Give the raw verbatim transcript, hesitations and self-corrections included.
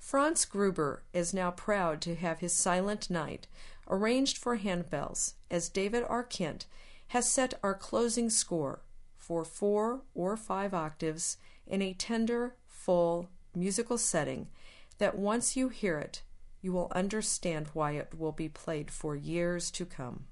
Franz Gruber is now proud to have his Silent Night arranged for handbells, as David R. Kent has set our closing score for four or five octaves in a tender, full musical setting that once you hear it, you will understand why it will be played for years to come.